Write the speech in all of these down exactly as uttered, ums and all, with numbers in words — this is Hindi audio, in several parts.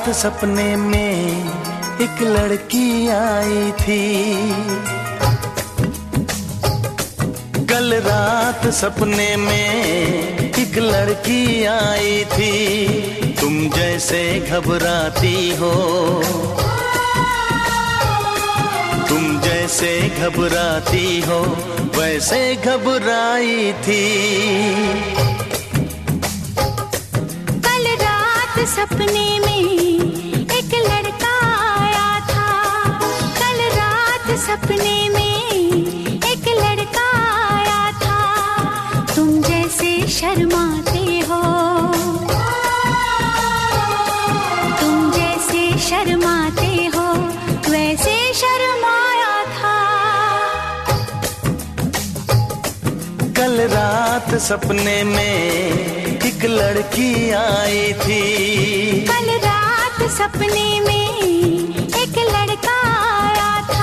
सपने में एक लड़की आई थी। कल रात सपने में एक लड़की आई थी। तुम जैसे घबराती हो, तुम जैसे घबराती हो वैसे घबराई थी। कल रात सपने में एक लड़का आया था। कल रात सपने में एक लड़का आया था। तुम जैसे शर्माते हो, तुम जैसे शर्माते हो वैसे शर्माया था। कल रात सपने में एक लड़की आई थी। कल रात सपने में एक लड़का आया था।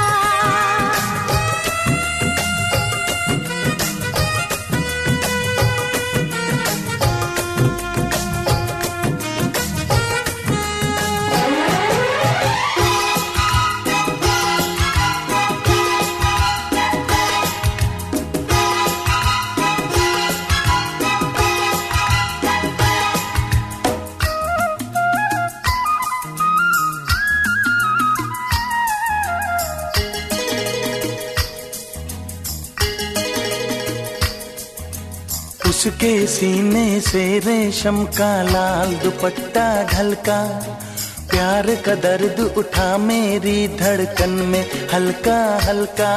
उसके सीने से रेशम का लाल दुपट्टा ढलका। प्यार का दर्द उठा मेरी धड़कन में हल्का हल्का।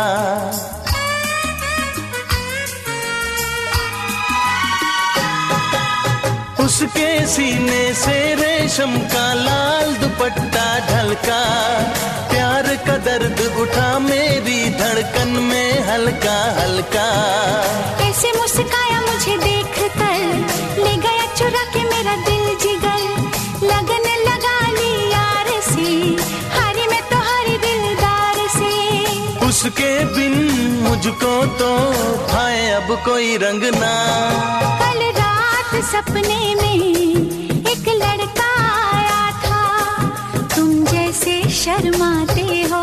उसके सीने से रेशम का लाल दुपट्टा ढलका। प्यार का दर्द उठा मेरी धड़कन में हल्का हल्का। कैसे मुस्काया मुझे देख कर, ले गया चुरा के मेरा दिल जिगर। लगन लगा ली यार से, हारी मैं तो हारी दिलदार से। उसके बिन मुझको तो भाए अब कोई रंग ना। कल रात सपने में एक लड़का आया था। तुम जैसे शर्माते हो,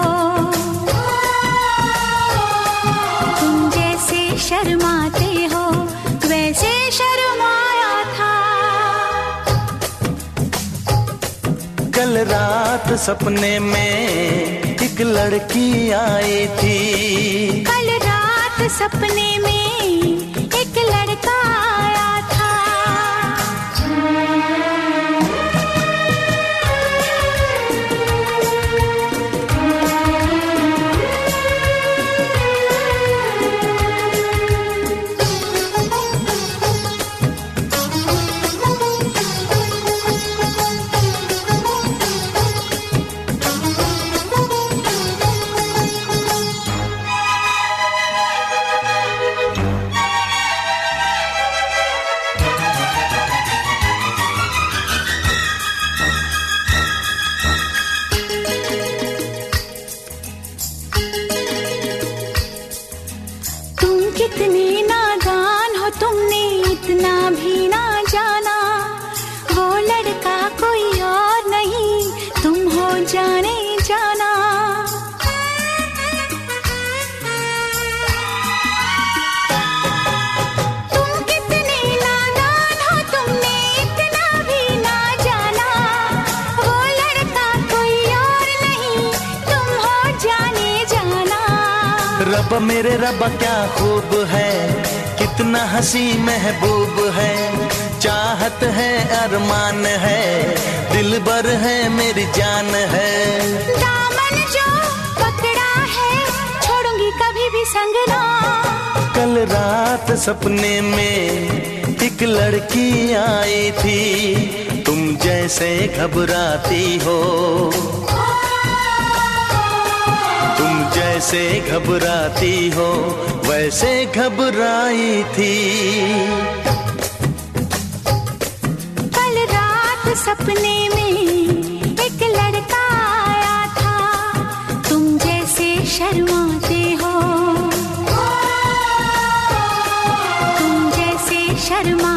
तुम जैसे शर्माते हो वैसे शर्माया था। कल रात सपने में एक लड़की आई थी। कल रात सपने में एक लड़का आया था। कितने नादान हो, तुमने इतना भी ना जाना। वो लड़का कोई और नहीं, तुम हो जाने जाना। तुम कितने नादान हो, तुमने इतना भी ना जाना। वो लड़का कोई और नहीं, तुम हो जाने जाना। रब मेरे रब क्या खूब है, कितना हंसी महबूब है। चाहत है अरमान है, दिलबर है मेरी जान है। दामन जो पकड़ा है, छोड़ूंगी कभी भी संग ना। कल रात सपने में एक लड़की आई थी। तुम जैसे घबराती हो, जैसे घबराती हो वैसे घबराई थी। कल रात सपने में एक लड़का आया था। तुम जैसे शर्माते हो, तुम जैसे शर्मा